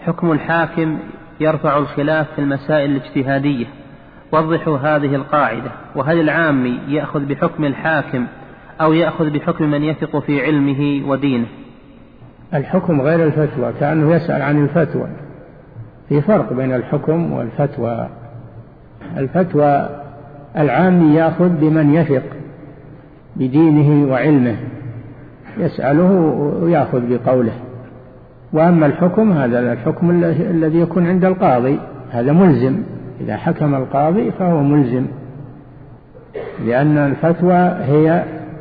حكم الحاكم يرفع الخلاف في المسائل الاجتهادية. وضحوا هذه القاعدة. وهل العامي يأخذ بحكم الحاكم أو يأخذ بحكم من يثق في علمه ودينه؟ الحكم غير الفتوى، كأنه يسأل عن الفتوى. في فرق بين الحكم والفتوى. الفتوى العامي يأخذ بمن يثق بدينه وعلمه، يسأله ويأخذ بقوله. وأما الحكم هذا الحكم الذي يكون عند القاضي، هذا ملزم، إذا حكم القاضي فهو ملزم، لأن الفتوى هي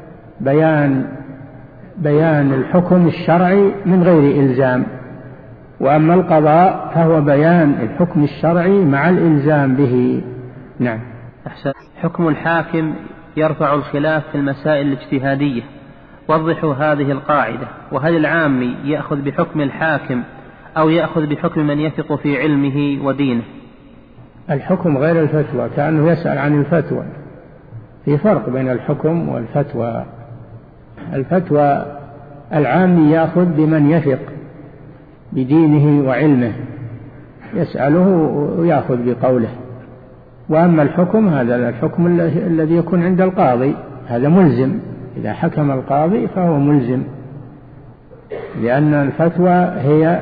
بيان الحكم الشرعي من غير إلزام، وأما القضاء فهو بيان الحكم الشرعي مع الإلزام به. نعم. حكم الحاكم يرفع الخلاف في المسائل الاجتهادية. وضحوا هذه القاعدة. وهل العامي يأخذ بحكم الحاكم أو يأخذ بحكم من يثق في علمه ودينه؟ الحكم غير الفتوى، كأنه يسأل عن الفتوى. في فرق بين الحكم والفتوى. الفتوى العامي يأخذ بمن يثق بدينه وعلمه، يسأله ويأخذ بقوله. وأما الحكم هذا الحكم الذي يكون عند القاضي، هذا ملزم، إذا حكم القاضي فهو ملزم، لأن الفتوى هي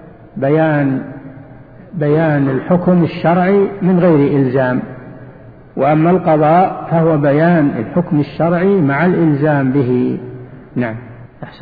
بيان الحكم الشرعي من غير إلزام، وأما القضاء فهو بيان الحكم الشرعي مع الإلزام به. نعم.